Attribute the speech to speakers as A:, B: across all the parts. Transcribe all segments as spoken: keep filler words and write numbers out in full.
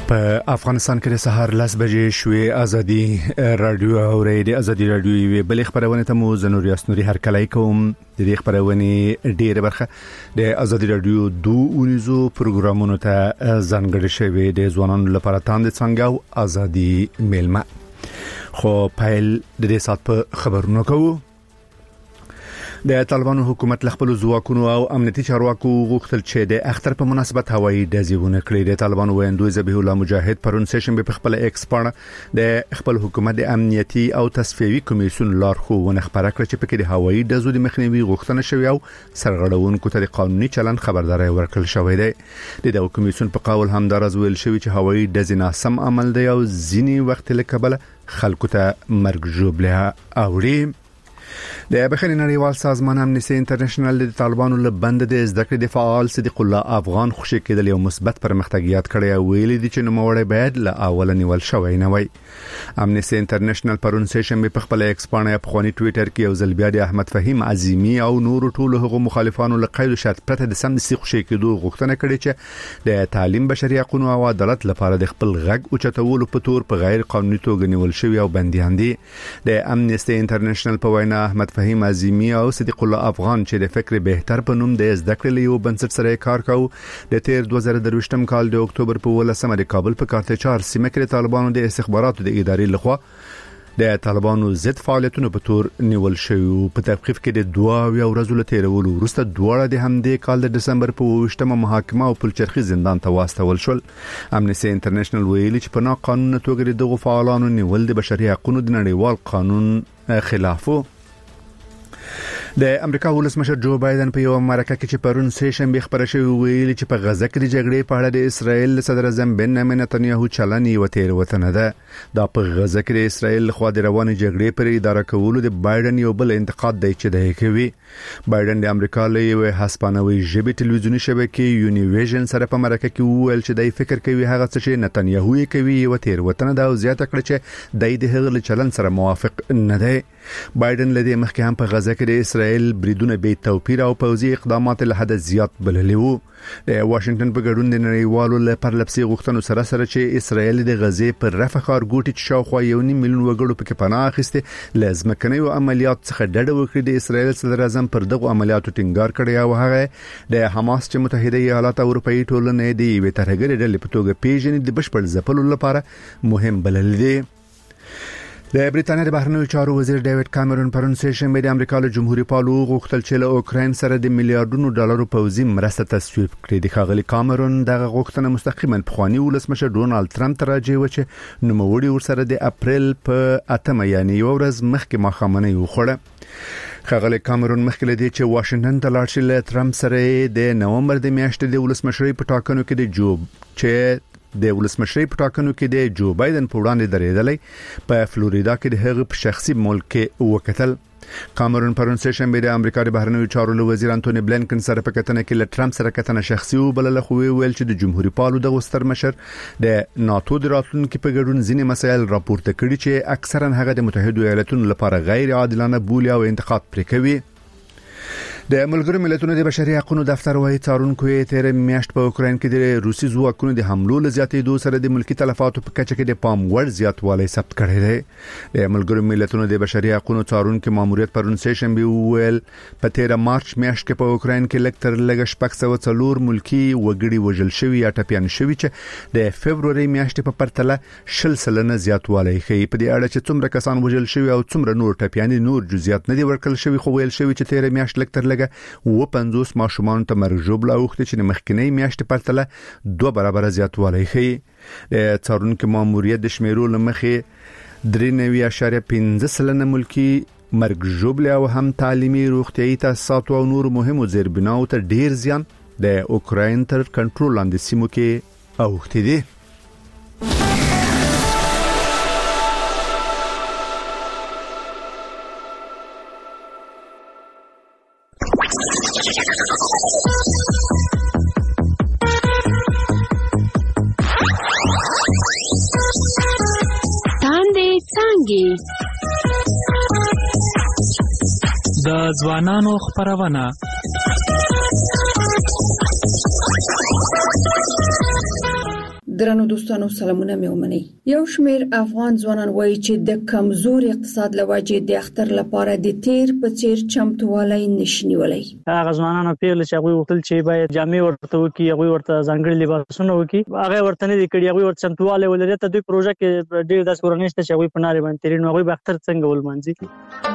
A: په افغانستان کې د سهار لس بجې شوې ازادي رادیو او ریډیو ازادي رادیو وی بل خبرونه ته مو زنور یاسنوري هر کله کوم د دې خبرونه ډیره برخه د ازادي رادیو دوه ونیزو پروګرامونو ته ځانګړي شوی د ځوانانو لپاره تاند څنګه او ازادي میلمه خو پایل د دې سات په خبرونو کوو. د طالبانو حکومت ل خپل ځواکونو او امنیتي چارواکو غوښتل چې د اختر په مناسبت هوایي ډزونه کړي. د طالبانو ویاندوی ذبیح الله مجاهد پرون سیشن په خپل ایکس باندې د خپل حکومت د امنیتي او تصفیوي کمیسیون لارښوونه خبره کړې چې په کې د هوایي ډزو د مخنیوي غوښتنه شوې او سرغړونکو ته د قانوني چلند خبرداري ورکړل شوې ده. د کمیسیون په قول همدارز ویل شوی چې هوایي ډز ناسم عمل دی او ځینی وخت له کبله خلکو ته مرګ جوړه اوړي. د بخښنې نړیوال سازمان امنیستي انټرنیشنل د طالبانو له بند د زده کړې د فعال صدیق الله افغان خوشی کېدل یو مثبت پرمختګیات کړی او ویل دي چې نوموړی باید له اول نیول شوی نه وي. امنیستي انټرنیشنل پرون سیشن په خپل ایکس باندې په خواني ټوئیټر کې یو ځل بیا د احمد فهیم عظیمی او نور ټولو هغو مخالفانو له قید شرط پرته د سم سي خوشی کېدو غوښتنه کړې چې د تعلیم بشري حقوقو او عدالت لپاره د خپل غږ او چتولو په تور په غیر قانوني توګه نیول شوی او بنديان دي. د امنیستي انټرنیشنل په وینا احمد فهیم عظیمی او صدیق الله افغان چې د فکر بهتر په نوم د زده کړې یو بنسټ سره کار کاوه د تیر دوه زره درویشتم کال د اکتوبر په ولسمه د کابل په کارته چار سیمه کې طالبانو د استخباراتو د ادارې لخوا د طالبانو ضد فعالیتونو په تور نیول شوی. په تحقیق کې د دوه یا ورځو له تیرولو وروسته دواړه د همدې کال د دسمبر په وشتمه محاکمه او پلچرخي زندان ته واستول شول. امنیستي انټرنیشنل ویلي چې په ناقانونه توګه دغه فعالانو نیول د بشري حقوقو د نړیوال قانون خلافو. د امریکا ولسمشر جو بایدن په یو مرکه کې چې پرون سیشن به خبره شوی ویلي چې په غزه کې د جګړې په اړه د اسرائیل صدر اعظم بنیامین نتنیاهو چلن یو تیر وطن ده. دا په غزه کې د اسرائیل خو د رواني جګړې پر اداره کولو د بایدن یو بل انتقاد دی چې دی کوي. بایدن د امریکا له یو هسپانوي ژبې ټلویزیونی شبکې یونیویژن سره په مرکه کې وویل چې دی فکر کوي هغه څه چې نتنیاهو یې کوي یو تیر وطن ده او زیاته کړ چې دی د هغه چلن سره موافق نه دی. بایدن لدې مخکې هم په غزه کې د اسرائیل بریدونه به توپیر او پوځي اقدامات له حد زیات بللي وو. د واشنگټن په ګډون د نړیوالو لپاره لپسي غوښتنو سره سره چې اسرائیل د غزې پر رفح ښارګوټي چې شاوخوا یو نیم میلیون وګړو پکې پناه اخیسته لازم کني او عملیات څخه ډډه وکړي. د اسرائیل صدر اعظم پر دغه عملیاتو ټینګار کړی او هغه د حماس چې متحده ایالات او اروپאי ټولنې دی وی ترهګری ډلې په توګه پیژنې د بشپړ ځپلو لپاره مهم بلل دي. د بریټانیا د بهرنیو چارو وزیر ډیوډ کامرون پرون سیشن د امریکا له جمهوریت پالو غوښتل چې له اوکراین سره د میلیارډونو ډالرو پوځي مرسته تصویب کړي. د خاغلی کامرون دغه غوښتنه مستقیما په خواني ولسمشر ډونالد ترامپ ته راځي و چې نوموړي ورسره د اپریل په اتمه یعنی یو ورځ مخکې ماښامنۍ وخوړه. خاغلی کامرون مخکې لدی چې واشنگټن ته لاړ شي له ترامپ سره د نومبر د میاشتې د ولسمشرۍ په ټاکنو کې د جو چې د ولسمشرۍ په ټاکنو کې د جو بایدن په وړاندې درېدلې په فلوریدا کې د هغه په شخصي ملک وکتل. کامرون پرون سیشن د امریکا د بهرنیو چارو وزیر انټونی بلینکن سره په کتنه کې له ترامپ سره کتنه شخصي وبلله خو ویل چې د جمهوریت پالو د ستر مشر د ناتو د راتلونکو په ګډون ځینې مسایل راپورته کړي چې اکثرا هغه د متحده ایالاتونو لپاره غیر عادلانه بولي او انتقاد پرې کوي. د ملګرو ملتونو د بشري حقوقو دفتر وايي څارونکو یې تیر میاشت په اوکراین کې د روسي ځواکونو د حملو له زیاتېدو سره د ملکی تلفاتو په کچه کې د پام وړ زیاتوالی ثبت کړی دی. د ملګرو ملتونو د بشري حقوقو څارونکو ماموریت پرون سیشن به ویل په تیر مارچ میاشت کې په اوکراین کې لکتر لګ شپږ سوه څلور ملکی وګړي وژل شوي یا ټپيان شوي چې د فبرवरी میاشتې په پرتله شل سلنه زیاتوالی ښيي. په دې اړه چې څومره کسان وژل شوي او څومره نور ټپيان نور جزئیات نه دي ورکړل شوي خو ویل شوي چې تیر میاشت لکتر و پنځوس ماشومان ته مرګ ژوبله اوخته چې مخکنی میاشتې پرتله دوه برابر زیاتوالی ښيي. د څارونکو ماموریت د شمیرو لمخې درې نوي اعشاریه پنځه سلنه ملکی مرګ ژوبله او هم تعلیمي روغتيایي تاسیسات او نور مهمو زیربناو ته ډیر زیان د اوکراین تر کنټرول لاندې سیمو کې اوخته دي.
B: د ځوانانو خبرونه
C: درنو دوستانو سلامونه مې ومني. یو شمېر افغان ځوانان وایي چې د کمزور اقتصاد لوجې د اختر لپاره د تیر په څیر چمتووالی نشي نیولی.
D: هغه ځوانانو پیل چې هغه وکړل چې باید جامې ورته وکړي، هغه ورته ځانګړي لباسونه وکړي، هغه ورته نه دي کړي، هغه ورته چمتووالی ولري. ته دوی پروژه کې ډېر داس کورنۍ شته چې هغه په ناري باندې تیرین هغه به اختر څنګه ولمانځي.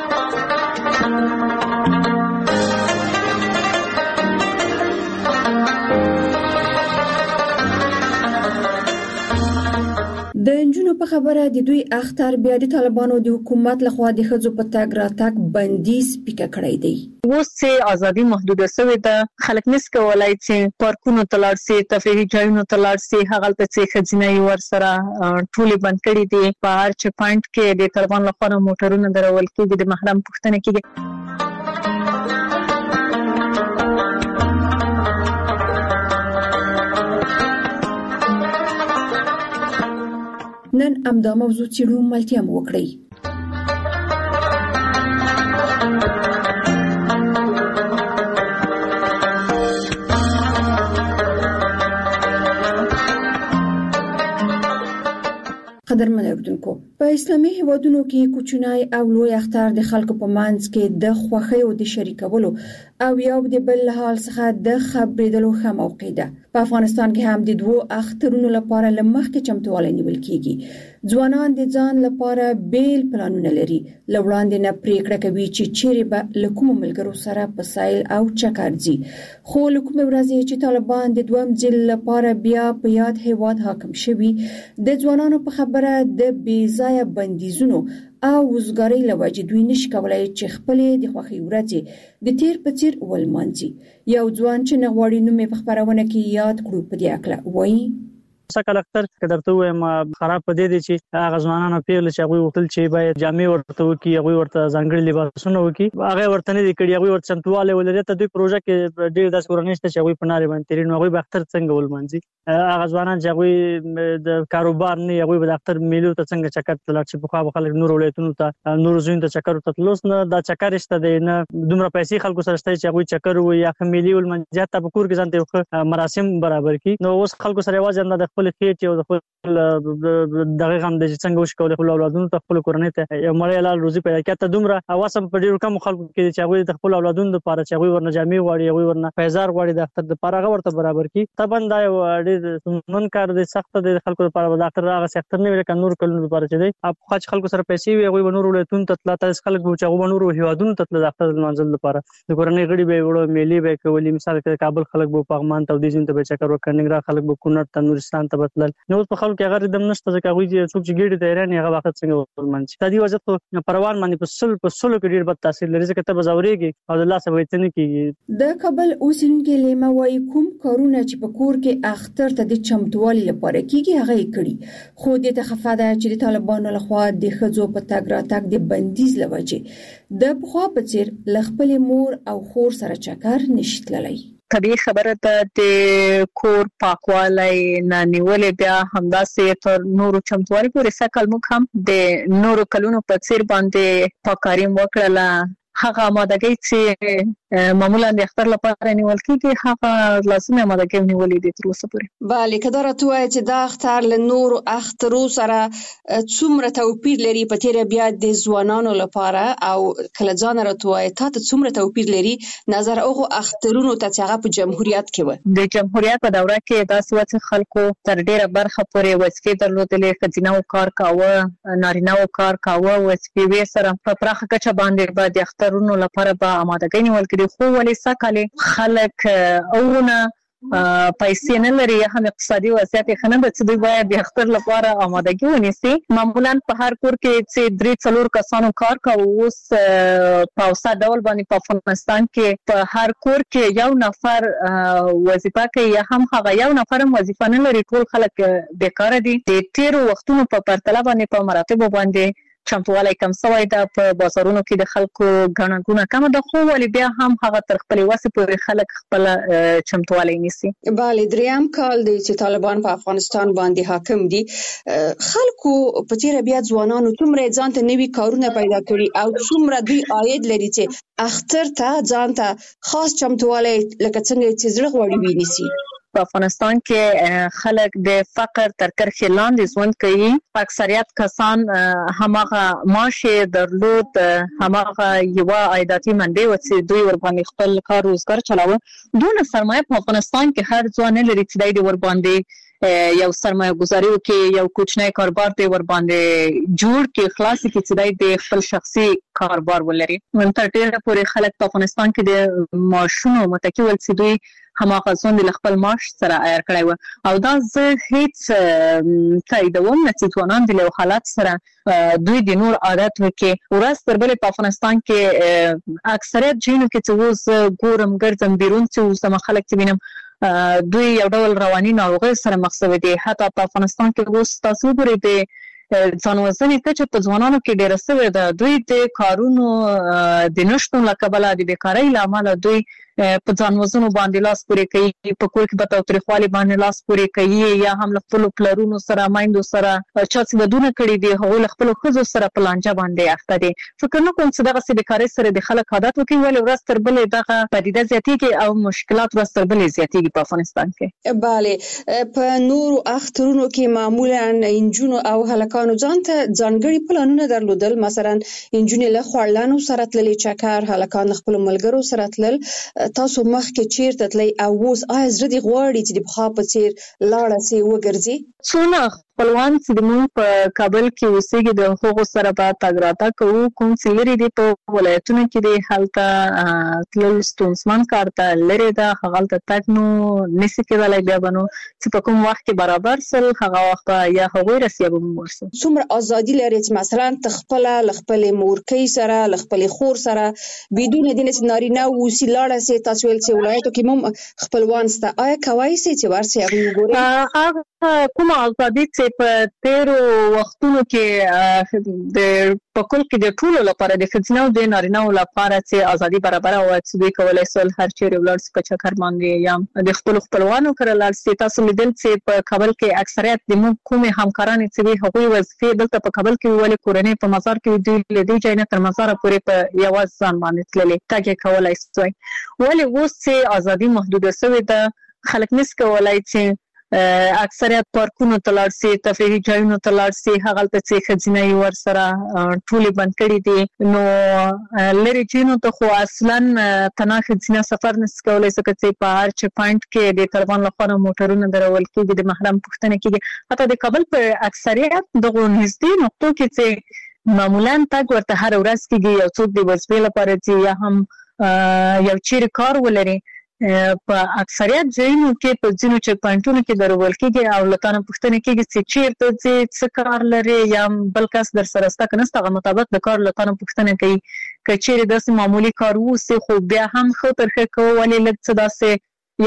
C: د انجونو په خبره د دوی اختر بیا د طالبانو د حکومت لخوا د ښځو په تګ راتګ بندیز پیکه کړی دی.
E: اوس چې ازادي محدوده شوې ده، خلک نس کولای چې پارکونو ته لاړ شي، تفریحي ځایونو ته لاړ شي، هغه ته چې خځینې ور سره ټولې بند کړي دي. په هر چ پوینټ کې د طالبان لخوا موټرونه درول کېږي، د محرم پوښتنه کېږي.
C: نن امدا موضوع څیړو ملتیا مو وکړي. قدرمن اوریدونکو، په اسلامي هیوادونو کې کوچنی او لوی اختر د خلکو په منځ کې د خوښۍ او د شریکولو او یو د بل حال څخه د خبرېدلو ښه موقع ده. په افغانستان کې هم د دوو اخترونو لپاره لمخکې چمتووالی نیول کیږي. ځوانان د ځان لپاره بیل پلانونه لري، لوړاندې نه پریکړه کوي چې چیرې به له کومو ملګرو سره په سایل او چکر ځي. خو له کومې ورځې چې طالبان د دویم ځل لپاره بیا په یاد هیواد حاکم شوي، د ځوانانو په خبره د بې ځایه بندیزونو او وزګارۍ له وجې دوی نشي کولای چې خپلې د خوښۍ ورځې د تیر په څیر ولمانځي. یو ځوان چې نه غواړي نوم یې په خپرونه کې یاد کړو په دې اړه وایي.
D: سکه اختر که درته وایم خراب پدې دي چې هغه ځوانانو پیل چې هغه وکړل چې باید جامې ورته وکړي، هغه ورته ځانګړي لباسونه وکړي، هغه ورته نه دي کړي، هغه ورته چمتووالی ولري. ته دوی پروژه کې ډېر داس کورنۍ شته چې هغه په ناري باندې تیرین هغه به اختر څنګه ولمانځي. هغه ځوانان چې هغه د کاروبار نه هغه به د اختر میلو ته څنګه چکر ته لاړ شي. په خو خلک نور ولایتونو ته نور زوین ته چکر ته تلوس نه دا چکر شته دی، نه دومره پیسې خلکو سره شته چې هغه چکر وي یا خمیلي ولمانځي. حتی په کور کې ځانته مراسم برابر کړي. نو اوس خلکو سره یوازې د خپل خېټ او د دغه غم د څنګه وش کولای خپل اولادونو ته خپل کورنۍ ته یو مړی لال روزي پیدا کړي. ته دومره اواسم په ډیرو کم خلکو کې چې هغه د خپل اولادونو لپاره چې هغه ورنه جامې واړي، هغه ورنه پیزار واړي، د اختر د لپاره هغه ورته برابر کړي. طبعا دا یو ډېر من کار دی، سخت دی خلکو لپاره. د اختر هغه اختر نه ویل ک نور کلونو لپاره چې دی په خاص خلکو سره پیسې وي، هغه نور ولایتونو ته تل تاسو خلک چې هغه نور هیوادونو ته د اختر منځل لپاره د کورنۍ غړي به وړو میلې به کوي. مثال کې کابل خلک به پغمان ته د دې ځین ته چکر وکړنګرا خلک به کونړ ته نورستان ته بتل. نو په خلکو کې هغه دم نشته چې هغه چې څوک چې ګډي ته ایران هغه وخت څنګه ولمنځي. تدې وجه ته پروان باندې په سل په سلو کې ډیر بد تاثیر لري چې ته بزاوريږي او الله سبحانه وتعالى کېږي.
C: د کابل اوسنګي لیما وای کوم کارونه چې په کور کې اختر ته د چمتووالي لپاره کېږي هغه یې کړی. خو د تخفاده چې د طالبانو لخوا د خځو په تګ راتګ د بندیز لوجې د بخوا په څیر لخپل مور او خور سره چکر نشټللی.
E: طبیعي خبره ده د کور پاکوالی نه نیولې بیا همداسې تر نورو چمتووالي پورې سکل موږ هم د نورو کلونو په څیر باندې پاککاري وکړله. هغه آمادګۍ چې معمولا د اختر لپاره نیول کېږي هغه لازمي آمادګۍ نیولې دي تر اوسه پورې.
F: بله که دا راته وایي چې دا اختر له نورو اخترو سره څومره توپیر لري په تیره بیا د ځوانانو لپاره، او کله ځان راته وایي تا ته څومره توپیر لري نظر هغو اخترونو ته چې هغه په جمهوریت کې وه؟
E: د جمهوریت په دوره کې داسې وه چې خلکو تر ډېره برخه پورې وظیفې درلودلې، ښځینه‌و کار کاوه، نارینه‌و کار کاوه، وظیفې یې سره په پراخه کچه باندې به د اخترونو لپاره به آمادګۍ نیول کېدې. خو ولې سږ خلک اورونه پیسې نه لري یا هم اقتصادي وضعیت یې ښه نه ده چې دوی باید د اختر لپاره آمادګي ونیسي. معمولا په هر کور کې چې درې څلور کسانو کار کوي. اوس په اوسط ډول باندې په افغانستان کې په هر کور کې یو نفر وظیفه کوي یا هم هغه یو نفر هم وظیفه نه لري. ټول خلک بیکاره دي. د تیرو وختونو په پرتله باندې په مراتبو باندې چمتووالی کم شوی ده. په بازارونو کې د خلکو ګڼه ګوڼه کمه ده، خو ولې بیا هم هغه تر خپلې وسې پورې خلک خپله چمتووالی نیسي.
F: بله دریم کال دی چې طالبان په افغانستان باندې حاکم دي. خلکو په تیره بیا ځوانانو څومره ځان ته نوي کارونه پیدا کړي او څومره دوی عاید لري چې اختر ته ځان ته خاص چمتووالی لکه څنګه چې زړه غواړي ونیسي.
E: په افغانستان کې خلک د فقر تر کرښې لاندې ژوند کوي. اکثریت کسان هماغه معاش درلود، هماغه یو عایداتي منبع و چې دوی ورباندې خپل کار روزګار چلاوه. دونه سرمایه په افغانستان کې هر ځوان لري چې د ورباندې یو سرمایه گذاری کې یو کوچنی کاروبار دی ورباندې جوړ کې خلاص کې چې د خپل شخصي کاروبار ولري. من تر ډیره پورې خلک په افغانستان کې د معاشونو متکی ول چې دوی هماغه ځون د خپل معاش سره عیار کړی و او دا زه هیڅ تاییدوم نه چې ځوانان د له حالات سره دوی د نور عادت وکي. ورځ تر بلې په افغانستان کې اکثریت جنو کې چې وز ګورم ګرځم بیرون چې وز د خلک چې وینم دوی یو ډول رواني ناروغي سره مخ شوي دي. حتی په افغانستان کې اوس تاسو ګورئ د ځانوژنې کچه په ځوانانو کې ډیره شوې ده. دوی د کارونو د نشټون له کبله د بیکارۍ له امله دوی په ځانوژنو باندې لاس پورې کوي، په کور کې به تاوتریخوالي باندې لاس پورې کوي، یا هم له خپل پلرونو سره مایندو سره چا چې ودونه کړي دي هغوی له خپلو ښځو سره په لانجه باندې اخته دي. فکر نه کوم چې دغسې بیکارۍ سره د خلک عادت وکړي، ولې ورځ تر بلې دغه پدیده زیاتېږي او مشکلات ورځ تر بلې زیاتېږي په افغانستان کې.
F: بله، په نورو اخترونو کې معمولا انجونو او هلکانو ځان ته ځانګړي پلانونه درلودل. مثلا انجونې له خوړلانو سره تللې چکر، هلکان له خپلو ملګرو سره تلل. تاسو مخکې چیرته تلئ او اوس آیا زړه دې غواړي چې د پخوا په څیر لاړه سي وګرځي؟
E: څونه خپلوان چې موږ په کابل کې اوسېږي د هغو سره به تګ راتګ کوو. کوم چې لرې دي په ولایتونو کې دي هلته تلل ستونزمن کار ته لرې ده، هغلته تګ نو نشي کېدلی. بیا به نو چې په کوم وخت کې برابر سل هغه وخت به یا هغوی رسي یا به موږ ورسو.
F: څومره ازادي لري چې مثلا ته خپله له خپلې مورکۍ سره له خپلې خور سره بدون د نه چې نارینه اوسي لاړه سي؟ تاسو ویل چې ولایتو کې هم خپلوان شته، آیا کولی سئ چې ورسئ هغوی وګورئ؟
E: هغه کومه ازادي چې په تیرو وختونو کې د په کل کې د ټولو لپاره د ښځینه او د نارینه‌و لپاره چې ازادي برابره وه چې دوی کولی سول هر چیرې ولاړ سي په چکر باندې یا د خپلو خپلوانو کره لاړ سي. تاسو لیدل چې په کابل کې اکثریت د موږ کومې همکارانې چې وي هغوی وظیفې دلته په کابل کې ولې کورنۍ په مزار کې دوی له دې ځای نه تر مزاره پورې په یوازې ځان باندې تللې تګ یې کولی سوی. ولې اوس چې ازادي محدوده شوې ده خلک نشي کولی چې اکثریت پارکونو ته لاړ سي، تفریحي ځایونو ته لاړ سي، هغلته چې ښځینه یې ورسره ټولې بند کړي دي. نو لرې ځایونو ته خو اصلا تنها ښځینه سفر نشي کولی ځکه چې په هر چیک پاینټ کې د طالبان لخوا نه موټرونه درول کېږي، د محرم پوښتنه کېږي. حتی د کابل په اکثریت دغو نږدې نقطو کې چې معمولا تګ ورته هره ورځ کېږي، یو څوک د وظیفې لپاره ځي یا هم یو چیرې کار ولري، په اکثریت ځایونو کې په ځینو چیک پاینټونو کې درول کېږي او له تا نه پوښتنه کېږي چې چیرته ځې، څه کار لرې، یا بل کس در سره شته که نشته، هغه مطابق د کار له تا نه پوښتنه کوي. که چیرې داسې معمولي کار واوسي خو بیا هم ښه تر ښه کوو، ولې لږ څه داسې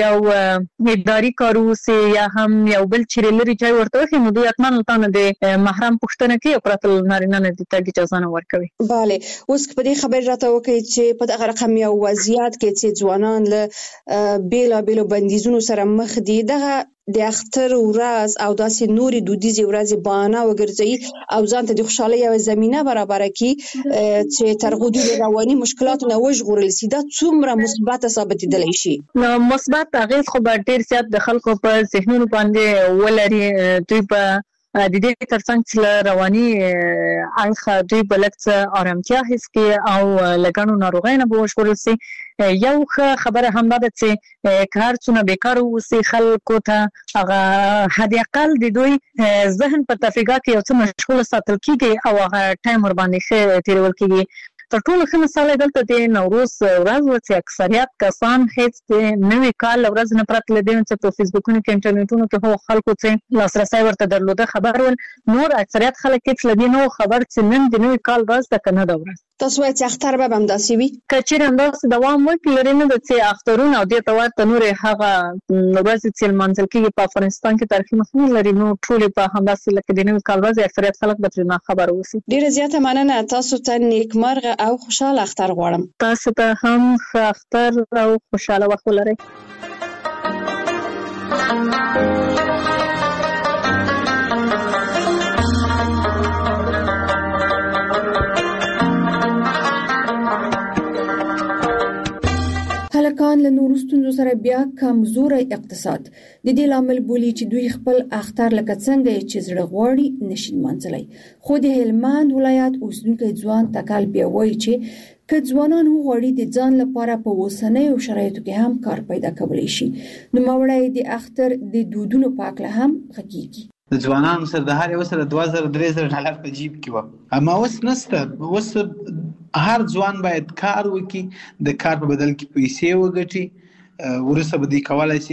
E: یو اداري کار واوسي یا هم یو بل چیرې لرې ځای ورته وښي، نو دوی حتما له تا نه د محرم پوښتنه کوي او پرته له نارینه نه د تګ اجازه نه ورکوي.
F: بله، اوس په دې خبرې راته وکړئ چې په دغه رقم یو وضعیت کې چې ځوانان له بېلابېلو بندیزونو سره مخ دي، دغه د اختر ورځ او داسې نورې دودیزې ورځې بهانه وګرځوي او ځان ته د خوشحالۍ یوه زمینه برابره کړي چې تر هغو دوی د رواني مشکلاتو نه وژغورل سي، دا څومره مثبته ثابتېدلی شي؟
E: نو مثبت اغېز خو به ډېر زیات د خلکو په ذهنونو باندې ولري. دوی به د دې ترڅنګ چې له رواني اړخه دوی به لږ څه ارامتیا حس کړي او له ګڼو ناروغیو نه به وژغورل سي. یو ښه خبره هم دا ده چې که هر څونه بیکاره واوسي خلکو ته هغه حد اقل د دوی ذهن په تفریحات کې یو څه مشغوله ساتل کېږي او هغه ټایم ورباندې ښه تېرول کېږي. تر ټولو ښه مثال دلته د نوروز ورځ وه چې اکثریت کسان هیڅ د نوي کال له ورځې نه پرته له دې چې په فیسبوکونو کې انټرنیټونو کې هغو خلکو چې لاسرسی ورته درلوده خبر ول، نور اکثریت خلک هیڅ له دې نه وو خبر چې نن د نوي کال ورځ ده که نه ده ورځ.
F: تاسو وایئ چې اختر به همداسې وي؟
E: که چیرې همداسې دوام وکړي لرې نه ده چې اخترونه او دې ته ورته نورې هغه ورځې چې لمانځل کېږي په افغانستان کې تاریخي مخینه لري، نو ټولې به همداسې لکه د نوي کال ورځې اکثریت خلک به ترې ناخبره اوسي.
F: ډېره زیاته مننه، تاسو ته نیکمرغه او خوشحاله اختر غواړم.
E: تاسو ته هم ښه اختر او خوشحاله وخت ولرئ.
C: هلکان له نورو ستونزو سره سره بیا کمزوري اقتصاد د دې لامل بولی چې دوی خپل اختر لکه څنګه چې زړه غواړي نشي منځلای. خو د هلمند ولایت اوسیدونکو ځوان تکل بیا وایي چې که ځوانان غواړي د ځان لپاره په اوسنیو شرایطو کې هم کار پیدا کولی شي نو مورای د اختر د دودونو پاکله هم حقيقي
G: د ځوانانو سره د هر یو سره دوه زره درې زره ډالر په جیب کې و اما اوس نسته. اوس هر ځوان باید کار وکړي د کار په بدل کې پیسې وګټي ورسره به دی کولای شي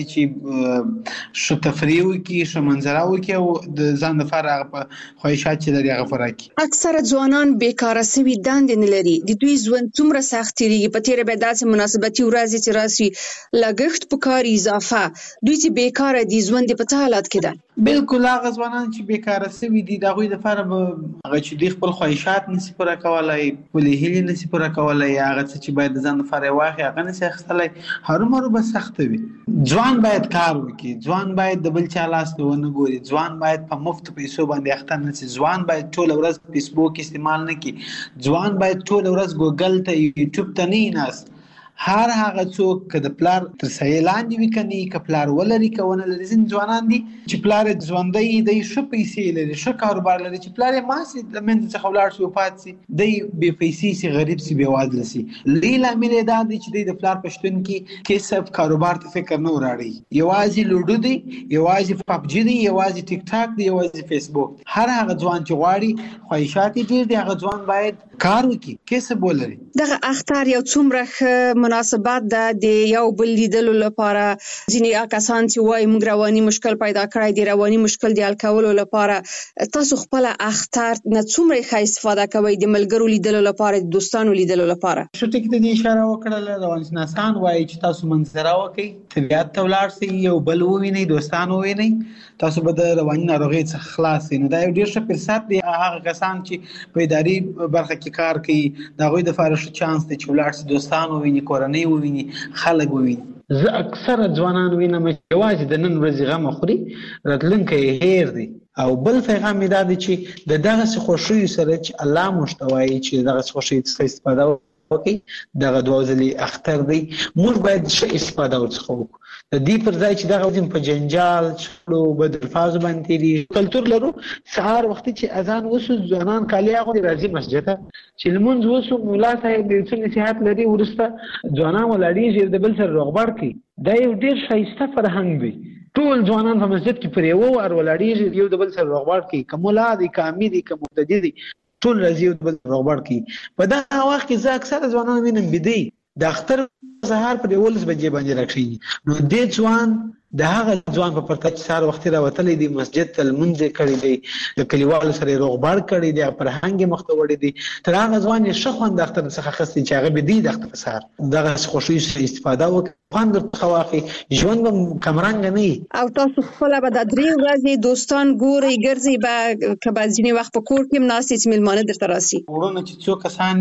G: چې شو تفریح وکړي شو منظره وکړي او د ځان لپاره په خواهشات چې لري هغه پوره کړي.
F: اکثره ځوانان بیکاره سوي دندې نه لري. د دوی ژوند څومره سخت تیریږي په تیره به داسې مناسبتي ورځې چې راسي لګښت په کار اضافه دوی چې بیکاره دي ژوند په څه حالت کې ده.
G: بالکل هغه ځوانان چې بیکاره سوي دي د هغوی لپاره به هغه چې دوی خپل خواهشات نشي پوره کولای خپلې هیلې نشي پوره کولای هغه څه چې باید د ځان لپاره واخلي هغه نشي اخیستلی هرومرو به سخته وي. ځوان باید کار وکړي ځوان باید د بل چا لاس ته ونه ګوري ځوان باید په مفت پیسو باندې اخته نه شي ځوان باید ټوله ورځ فیسبوک استعمال نه کړي ځوان باید ټوله ورځ ګوګل ته یوټیوب ته نه ناست. هر هغه څوک که د پلار تر سایې لاندې وي که نه که پلار ولري که ونه لري. ځینې ځوانان دي چې پلار یې ژوندی دی ښه پیسې لري ښه کاروبار لري چې پلار یې مړ شي د منځ څخه ولاړ شي وفات شي دی بې پیسې شي غریب شي بېوزله شي. لوی لامل یې دا دی چې دی د پلار په شتون کې کسب کاروبار ته فکر نه وراړي. یوازې لوډو دی یوازې پبجي دی یوازې ټیک ټاک دی یوازې فیسبوک. هر هغه ځوان چې غواړي خواهشات یې ډېر دي هغه ځوان باید کار وکړي کسب ولري.
F: دغه اختر یو څومره ښه مناسبت ده د یو بل لیدلو لپاره. ځینې کسان چې وایي موږ رواني مشکل پیدا کړی دی رواني مشکل د حل کولو لپاره تاسو خپل اختر نه څومره ښه استفاده کوئ د ملګرو لیدلو لپاره د دوستانو لیدلو لپاره؟
G: ښه ټکي ته دې اشاره وکړله روانشناسان وایي چې تاسو منظره وکړئ طبیعت ته ولاړ شئ یو بل ووینئ دوستان ووینئ تاسو به د رواني ناروغۍ څخه خلاص شئ. نو دا یو ډېر ښه فرصت دی. هغه کسان چې په اداري برخه کې کار کوي د هغوی دپاره ښه چانس دی چې ولاړ شي دوستان وویني کورنۍ وویني خلک وویني. زه اکثره ځوانان وینم یوازې د نن ورځې غم خوري راتلونکی یې هیر دی. او بل پیغام یې دا دی چې د دغسې خوښیو سره چې الله موږ ته وایي چې دغسې خوښیو څخه استفاده وکړئ دغه دوه ځلې اختر دی موږ باید ښه استفاده ورڅخه وکړو. د دې پر ځای چې دغه وزن په جنجال شخړو بد الفاظو باندې تېرېږي. کلتور لرو سهار وختي چې اذان وسو ځوانان کالي اغوندي راځي مسجد ته چې لمونځ وسو ملا صاحب یو څه نصیحت لري وروسته ځوانان ولاړېږي د بل سره روغبړ کوي. دا یو ډېر ښایسته فرهنګ دی. ټول ځوانان په مسجد کې پر یوه وار ولاړېږي یو د بل سره روغبړ کوي که ملا دی که امیر دی که مقتدي دی ټول راځي یو د بل سره روغبړ کوي. په دغه وخت کې زه اکثره ځوانان وینم بیده د اختر سهار په یولس بجې باندې راکښېني. نو دې ځوان د هغه ځوان په پرتله چې سهار وختي راوتلی دی مسجد ته لمونځ یې کړی دی د کلیوالو سره یې روغبړ کړی دی فرهنګ یې مخ ته وړی دی تر هغه ځوان یې ښه خوند د اختر څخه اخیستی چې هغه بیدی د اختر په سهار دغسې خوښیو څخه استفاده وکړي خوند ورڅخه واخلي ژوند به کمرنګه نه وي. او تاسو خپله به دا درې ورځې دوستان ګورئ ګرځئ به که به ځینې وخت په کور کې هم ناست یې چې میلمانه درته راسي؟ وروڼه چې څو کسان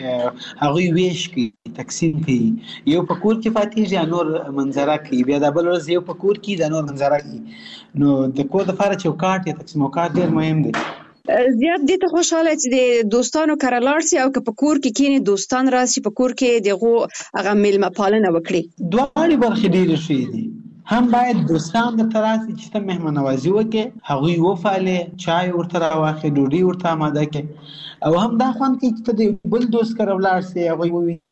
G: یې هغوی ویش کوي تقسیم کوي یو په کور کې پاتېږي یا نور منظره کوي بیا دا بل ورځ یو په کور کې دا نور منظره کوي. نو د کور دپاره چوکاټ یا تقسیم اوقات ډېر مهم دی. زیات دې ته خوشحاله چې د دوستانو کره لاړ سي او که په کور کې کینې دوستان راسي په کور کې دغه هغه میلمه پالنه وکړي. دواړې برخې ډېرې ښې دي. هم باید دوستان درته راسي چې ته مهمان نوازي وکړې هغوی وپالې چای ورته راواخلې ډوډۍ ورته اماده کړې او هم دا خوند کوي چې ته د بل دوست کره ولاړ سې هغوی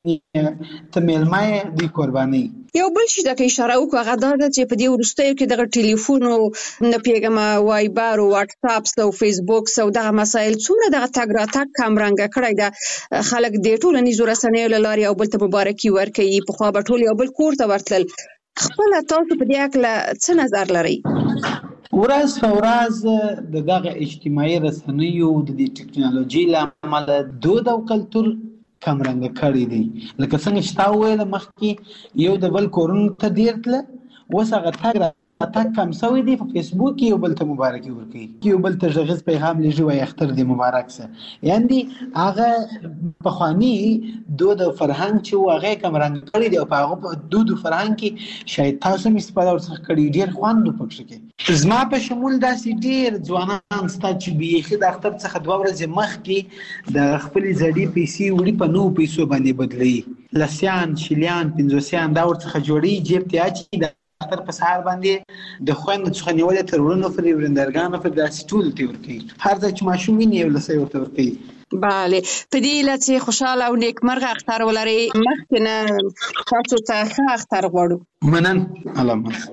G: وویني ته میلمه یې دوی قرباني. یو بل شي ته که اشاره وکړو هغه دا ده چې په دې وروستیو کې دغه ټلیفون او نه پوهېږم وایبر او واټساپس او فیسبوکس او دغه مسایل څومره دغه تګ راتګ کمرنګه کړی ده. خلک د ټولنیزو رسنیو له لارې یو بل ته مبارکي ورکوي. پخوا به ټول یو بل کور ته ورتلل. خپله تاسو په دې هکله څه نظر لرئ؟ ورځ په ورځ د دغه اجتماعي رسنیو د دې ټکنالوژۍ له امله دود او کلتور کمرنګه کړی دی. لکه څنګه چې تا وویله مخکې یو د بل کورونو ته ډېر تله اوس هغه تګ تک کم سوی دی په فیسبوک کې یو بل ته مبارکي ورکړي، یو بل ته غږیز پیغام لږی وای اختر دی مبارک سه. یعنی هغه په خواني دود او فرهنګ چې هغه کم رنګ کړی دی او په هغه دود او فرهنګ کې شاید تاسو هم استفاده ورڅخه کړی، ډیر خوند پکښ کې. زما په شمول داسې ډیر ځوانان ستا چې بیخي د اختر څخه دوه ورځې مخکې د خپل زړې پیسې وړي په نو پیسو باندې بدلوي، لسیان شلیان پنځوسیان دا ورڅخه جوړي جیب ته اچي د اختر په سهار باندې د خوند څخه نیولې تر ورونو فري ورندرګانو پر داسې ټول تی ورکي، هر ځای چې ماشوم ویني یو لسې ورته ورکي.
F: بله په دې لته خوشاله او نیکمرغه اختر ولري. مخکې نه تاسو ته ښه اختر غواړو.
G: منن علامه.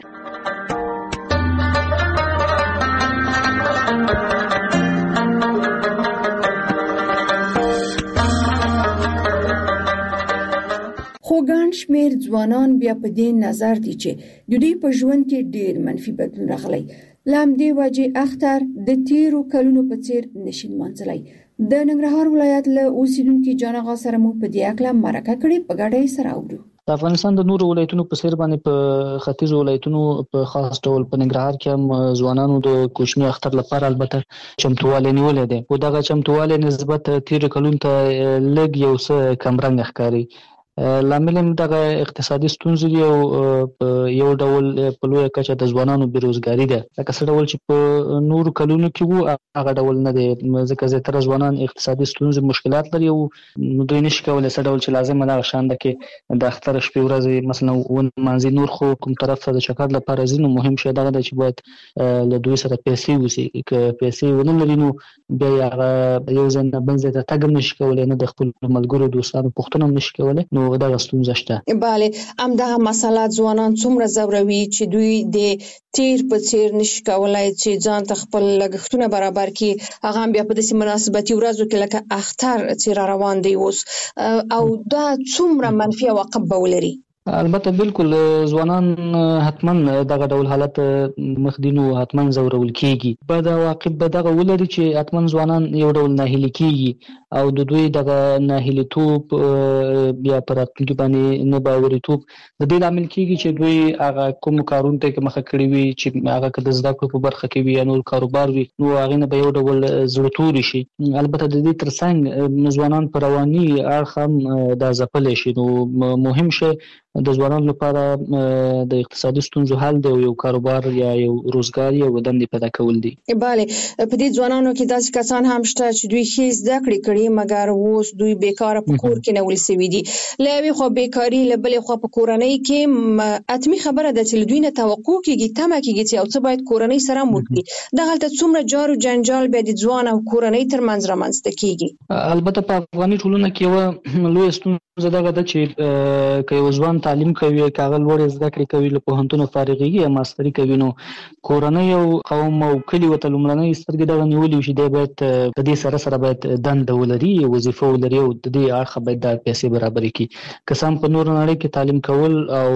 C: خو ګڼ شمېر ځوانان بیا په دې نظر دي چې د دوی په ژوند کې ډېر منفي بدلون راغلی. له همدې وجې اختر د تیرو کلونو په څېر نشي نمانځلی. د ننګرهار ولایت له اوسیدونکي جان آغا سره مو په دې اړه مرکه کړې، په ګډه یې سره اورو.
H: د افغانستان د نورو ولایتونو په څېر باندې په ختیځ ولایتونو په خاص ډول په ننګرهار کې هم ځوانانو د کوچني اختر لپاره البته چمتووالی نیولې دی، خو دغه چمتووالی نسبت تیرو کلونو ته لږ یو څه کمرنګه ښکاري. لامل هم دغه اقتصادي ستونزې دي او یو ډول په لویه کچه د ځوانانو بیروزګاري ده. لکه څه ډول چې په نورو کلونو کې وو هغه ډول نه دی، ځکه زیاتره ځوانان اقتصادي ستونزې مشکلات لري او دوی نشي کولی څه ډول چې لازمه ده هغه شان ده کې د اختر شپې ورځې مثلا ونمانځي. نور خو کوم طرف ته د چکر لپاره ځي نو مهم شی دغه ده چې باید له دوی سره پیسې وسي، که پیسې ونه لري نو بیا یې هغه یو ځای نه بل ځای ته تګ هم نشي کولی، نه د خپلو ملګرو دوستانو پوښتنه هم نشي کولی، نو دغه ستونزه شته.
F: بله همدغه مسله ځوانان څومره ځوروي چې دوی د تیر په څیر نشي کولای چې ځان ته خپل لګښتونه برابر کړي، هغه بیا په داسې مناسبتي ورځو کې لکه اختر چې را روان دی اوس، او دا څومره منفي عواقب به ولري.
H: البته بالکل ځوانان حتما دغه ډول حالت مخدینو حتما زورول کیږي، بعد عواقب به دغه ولري چې حتما ځوانان یو ډول ناهیلي کیږي او د دوی دغه ناهیلي توب بیا پر راتلونکي باندې نه باوري توب د دې لامل کیږي چې دوی هغه کوم کارونه ته مخه کړی وي چې هغه که د زده کړو په برخه کې وي یا نور کاروبار وي نو هغه نه به یو ډول زړه توري شي. البته د دې ترڅنګ ځوانان پر رواني اړخ هم د ځپل شي، نو مهم شي د ځوانانو لپاره د اقتصادي ستونزو حل دی او یو کاروبار یا یو روزګار یا ودندې پیدا کول دي.
F: بله په دې ځوانانو کې داسې کسان هم شته چې دوی ښې زده کړې کړي مګر اوس دوی بیکاره په کور کې نیول سوي دي. له یوې خوا بیکاري، له بلې خوا په کورنۍ کې حتمي خبره ده چې له دوی نه توقع کېږي، تمه کېږي چې یو څه باید کورنۍ سره هم وکړي. دغلته څومره جار و جنجال بیا د ځوان او کورنۍ ترمنځ رامنځته کېږي.
H: البته په افغاني ټولنه کې یوه لویه ستونزه دغه ده چې که یو ځوان تعلیم کوي، کاغه لوړې زده کړې کوي، له پوهنتونه فارغېږي یا ماستري کوي، نو کورنۍ او قوم او کلي ورته لومړنۍ سترګې دغه نیولې وي چې دی باید په دې سره سره باید دنده ولري، وظیفه ولري او د دې اړخه باید دا پیسې برابرې کړي. که څه هم په نورو نړۍ کې تعلیم کول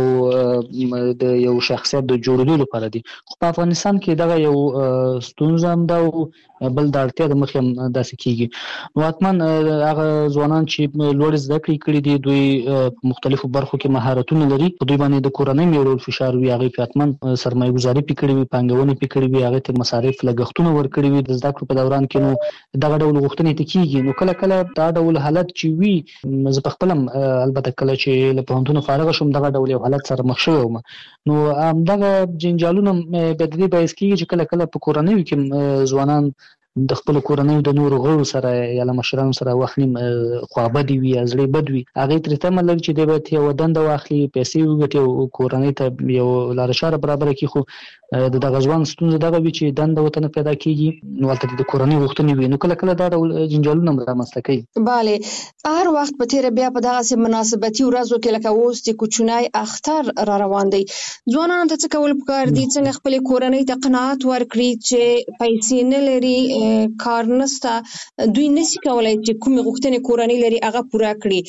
H: او د یو شخصیت د جوړېدو لپاره دي، خو په افغانستان کې دغه یو ستونزه هم ده او بل د اړتیا د مخې هم داسې کېږي. نو حتما هغه ځوانان چې لوړې زده کړې کړي دي دوی په مختلفو برخو کې مهارتونه لري، په دوی باندې د کورنۍ یو ډول فشار وي، هغې پې حتما سرمایه ګزاري پې کړې وي، پانګونې پې کړې وي، هغې ته مصارف لګښتونه ورکړي وي د زده کړو په دوران کې، نو دغه ډول غوښتنې ته کېږي. نو کله کله دا ډول حالت چې وي، زه په خپله البته کله چې له پوهنتونه فارغه شوم دغه ډول یو حالت سره مخ شوی وم، نو همدغه جنجالونه بیا د دې باعث کېږي چې کله کله په کورنیو کې ځوانان د خپل کورنۍ د نورو غړو سره یا له مشرانو سره وخت نیم خوابدي وي یا زړه بد وي، هغې ترې تمه لري چې دی باید یوه دنده واخلي، پیسې وګټي او کورنۍ ته یو لاره چاره برابره کړي، خو د دغه ځوان ستونزه دغه وي چې دنده ورته نه پیدا کېږي، نو هلته د کورنۍ غوښتنې وي، نو کله کله دا ډول جنجالونه رامنځته کوي.
F: بله هر وخت په تېره بیا په دغسې مناسبتي ورځو کې لکه اوس د کوچنی اختر را روان دی، ځوانانو ته څه کول پکار دي څنګه خپلې کورنۍ ته قناعت ورکړي چې پیسې نه لري، کار نسته، دوی نشي کولای چې کومې غوښتنې کورنۍ لري هغه پوره کړي.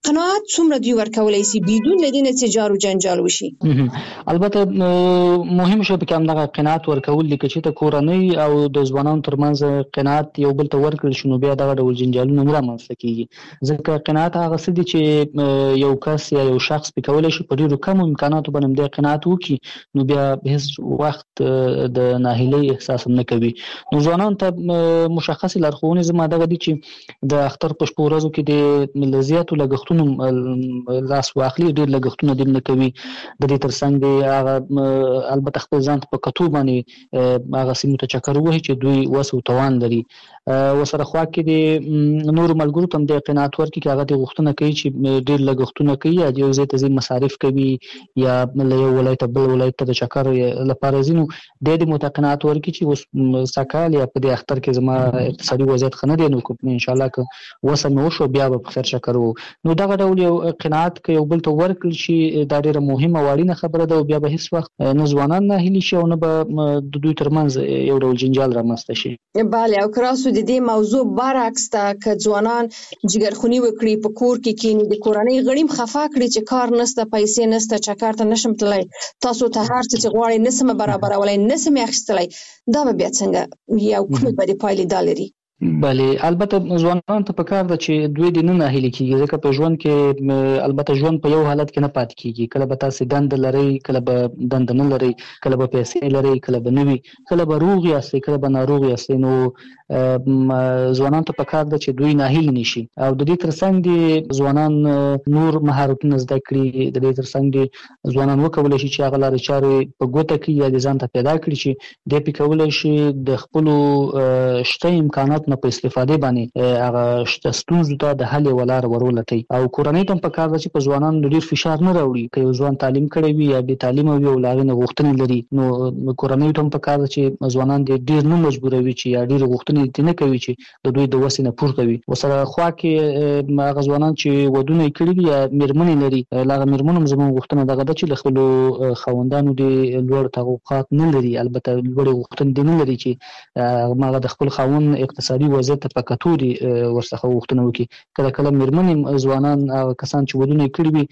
F: قناعت څومره دوی ورکولای شي بدون لدینه تجارو جنجال وشي؟
H: البته مهم شو په کوم دغه قناعت ورکول لیک چې ته کورنۍ او د ځوانانو ترمنځ قناعت یو بل ته ورکړل شنو بیا دغه ډول جنجالونه نه رامنځته کیږي ځکه قناعت هغه څه دي چې یو کس یا یو شخص په کولای شي په ډیرو کم امکاناتو باندې د قناعت وکړي نو بیا هیڅ وخت د ناهیلۍ احساس نه کوي. نو ځوانان ته مشخص لارښوونې زما دغه دي چې د اختر په شپو ورځو کې د لزیاتو لګښتونو لاس واخلي ډیر لګښتونه دې نه کوي د دې ترڅنګ دی هغه البته خپل ځان په کتو باندې هغه سیمه ته چکر وهي چې دوی وسو توان لري وسره خوا کې د نور ملګرو ته د قناعت ورکړي چې هغه د غوښتنه کوي چې ډیر لګښتونه کوي یا یو ځای ته ځي مصارف کوي یا یو ولایت بل ولایت ته چکر لپاره ځینو د دې متقنات ورکړي چې اوس سکهال یا په دې اختر کې زما اقتصادي وضعیت خنه دی نو کوم ان شاء الله که وسه نو شو بیا به خیر چکر وو نو دغه ډول یو قناعت کې یو بل ته ورکړي چې دا ډیره مهمه واړینه خبره ده او بیا به هیڅ وخت نه ځوانان نه هلي شي او نه به د دوی ترمنځ یو ډول جنجال رامنځته شي.
F: بله او کراسو د دې موضوع برعکس ته که ځوانان جګرخونی وکړي په کور کې کینی د کورنۍ غړیم خفا کړي چې کار نسته پیسې نسته چکر ته نشم تلای تاسو ته هر څه غواړي نسمه برابر ولای نسمه اخیستلای دا به بیا څنګه یو کومه په دې پایلې دالري؟
H: بله البته ځوانان ته پکار ده چې دوی د نه ناهیلي کیږي ځکه په ژوند کې البته ژوند په یو حالت کې نه پات کیږي کله به تاسو دند لري کله به دند نه لري کله به پیسې لري کله به نه وي کله به روغ یاستئ کله به ناروغ یاستئ نو ځوانان ته پکار ده چې دوی ناهیلي نشي او د دې ترڅنګ دي ځوانان نور مهارتونه زده کړي د دې ترڅنګ دي ځوانان وکولای شي چې هغه لارې چارې په ګوته کې یا د ځان ته پیدا کړي چې د پکولای شي د خپل شته امکانات په استفاده باندې هغه ستونزو ته د حل ولار ورولتي او کورنۍ ته په کار ده چې په ځوانانو ډیر فشار نه راوړي که یو ځوان تعلیم کړی وي یا به تعلیم وي او لاغې غوښتنې لري نو کورنۍ ته په کار ده چې ځوانان ډیر نه مجبوروي چې یا ډیر غوښتنې نه کوي چې د دوی د وسې نه پورته وي وسره خوا کې هغه ځوانان چې ودونه کړي دي یا میرمنې لري لاغه میرمنو زموږ غوښتنه دغه ده چې خپل خوندانو د لوړ توقعات نه لري البته لوړ غوښتنې نه لري چې ماغه د خپل خوند اقتصادي وضعیت ته پکاتوري ورڅخه وختونه وکي کله کله میرمنې ځوانان او کسان چې ودونه کړي وي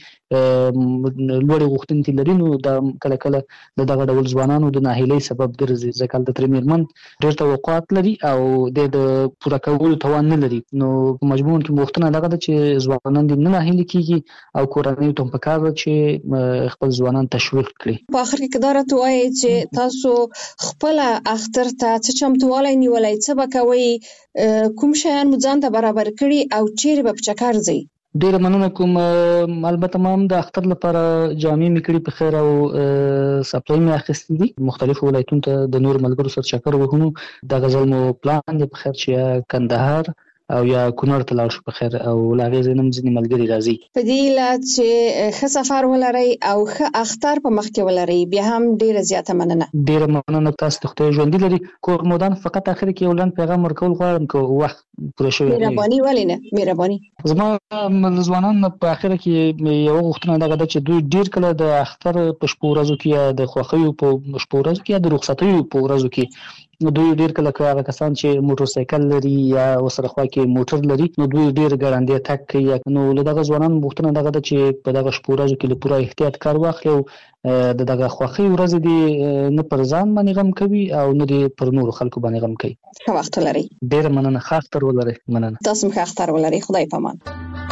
H: لوړ غوښتنې لري نو دا کله کله د دغه ډول ځوانانو د ناهیلۍ سبب ګرځي ځکه د تر میرمن ډېر توقعات لري او د پوره کولو توان نه لري نو په مجموع کې وختونه دغه چې ځوانان د نه ناهیلي کیږي او کورنۍ ته په کار چې خپل ځوانان تشویق کړي.
F: په اخر کې قدرت وایي چې تاسو خپل اختر ته څه چمتووالی نیولای څه وکوي کوم شیان مو ځان ته برابر کړي او چیرې به په چکر ځئ؟
H: ډیره مننه کوم البته ما هم د اختر لپاره جامې مې کړي په خیر او سپلای مې اخیستې دي مختلفو ولایتونو ته د نور ملګرو سره چکر وهونو د غزل مو پلان دی په خیر چې کندهار او یا کونړ ته لاړ شو په خیر او لاغې زینم ځینې ملګري راځي
F: په دې لات چې ښه سفر ولرئ او ښه اختر په مخ کې ولرئ بیا هم ډیره زیاته مننه.
H: ډیره مننه تاسو ته خدای ژوندي لري کور مودان فقط اخر کې یو لنډ پیغام ورکول غواړم که وخت پوره شوی
F: مهرباني ولې نه مهرباني
H: زما ځوانان په اخر کې یو غوښتنه دغه ده چې دوی ډیر کله د اختر په شپو ورځو کې یا د خوښیو په شپو ورځو کې یا د رخصتیو په ورځو کې دوی ډیر کله هغه کسان چې موټر سایکل لري یا وسره خوا کې موټر لري نو دوی ډیر ګړندې تک کوي نو له دغه ځوانان غوښتنه دغه ده چې په دغه شپو ورځو کې له پوره احتیاط کار واخلي او د دغه خوښي ورځ دي نه پر ځان باندې غم کوي او نه دي پر نور خلکو باندې غم کوي.
F: ښه وخت لري.
H: ډیر مننه ښه اختر ولرئ. مننه
F: تاسو هم ښه اختر ولرئ. خدای پامان.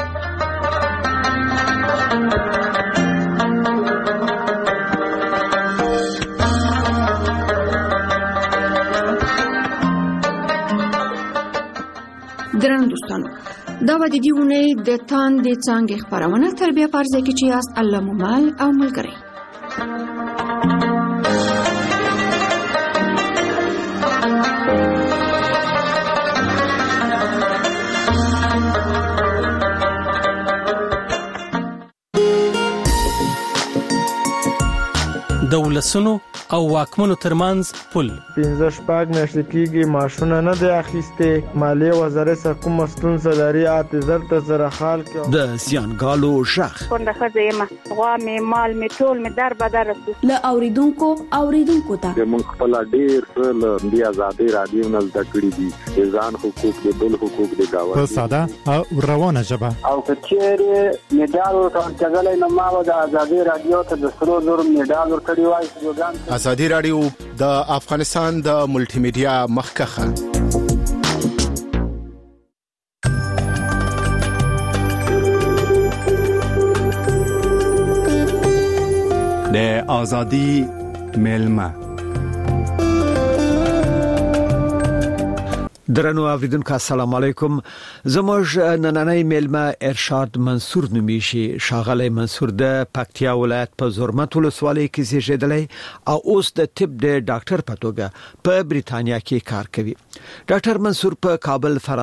C: درنو دوستانو دا و د دې ونې د تاندې څانګې خپرونه تر بیا په ځای کې چې یاست الله مو مل او ملګری.
I: د ولسونو
B: او واکمنو ترمنځ پل.
I: پنځه شپږ میاشتې کېږي ماشونه نه دی اخیستې. مالیې وزارت سره کومه ستونزه لري اته زر ته سره حال کړو.
J: د زیانګالو شخ
K: څنګه ښځه یم غوا مې مال مې ټول مې در بدر رسو
L: ل اوریدونکو اوریدونکو ته
M: موږ خپل ډیر څه ل بیا آزادي رادیو نه زده کړی دي ځان حقوق د بل حقوق د گاوه
N: په ساده او روانه ژبه.
O: او کچېره میډال ورکړل نو ما د آزادي رادیو ته د سرو زر میډال ورکړی وای چې
A: آزادي رادیو د افغانستان د ملټي میډیا مخکخه. د آزادی ملما
J: درنو اوریدونکو السلام علیکم. زموږ نننۍ ملما ارشاد منصور نومیشي. شاغلی منصور د پکتیا ولایت په زرمت ولسوالۍ کې زیږیدلی او اوس د طب د ډاکټر په توګه په بریتانیا کې کار کوي. ډاکټر منصور په کابل